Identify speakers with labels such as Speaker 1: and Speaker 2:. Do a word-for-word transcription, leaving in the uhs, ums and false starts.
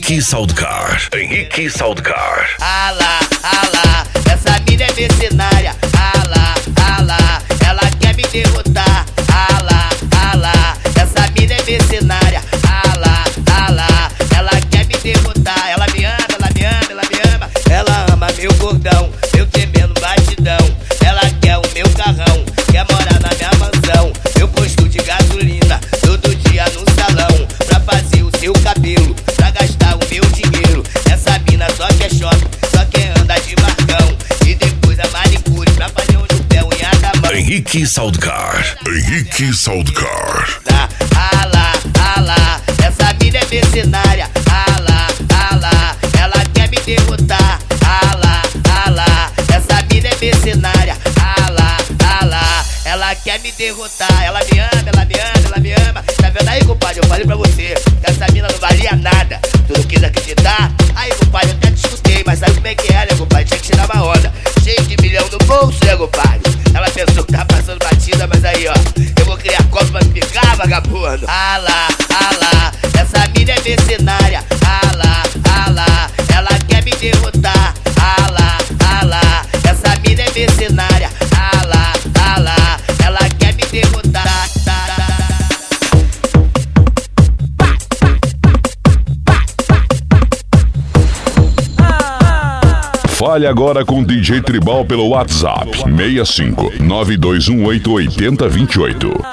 Speaker 1: Henrique Soundcar. Henrique Soundcar.
Speaker 2: Ah lá, ah lá, essa mina é mercenária. Ah lá, ah lá, ela quer me derrotar. Ah lá, ah lá, essa mina é mercenária. Ah lá, ah lá, ela quer me derrotar. Ela me ama, ela me ama, ela me ama. Ela ama meu gordão, meu tremendo batidão. Ela quer o meu carrão, quer morar na minha mansão. Eu posto de gasolina todo dia no salão, pra fazer o seu cabelo, pra gastar o meu dinheiro. Essa mina só quer shopping, só quer andar de barcão, e depois a manicure pra fazer um no pé, unha da mão.
Speaker 1: Henrique Soundcar. Henrique Soundcar.
Speaker 2: Tá, ah lá, ah lá, essa mina é mercenária. Ah lá, ah lá, ela quer me derrotar. Ah lá, ah lá, essa mina é mercenária. Ah lá, ah lá, ela quer me derrotar. Ela me ama, ela me ama, ela me ama. Tá vendo aí, compadre? Eu falei pra você que essa mina não valia nada. Tu não quis acreditar? Aí, compadre, eu até te escutei, mas sabe como é que é, né, compadre? Tinha que tirar uma onda. Cheio de milhão no bolso, né, compadre? Ela pensou que tava passando batida, mas aí, ó, eu vou criar copo pra me picar, vagabundo. Ah lá, ah lá, essa mina é mercenária. Ah lá, ah lá, ela quer me derrotar. Ah lá, ah lá, essa mina é mercenária. Ah lá, ah lá, ela quer me derrotar.
Speaker 1: Fale agora com o D J Tribal pelo WhatsApp seis cinco nove dois um oito oito zero dois oito.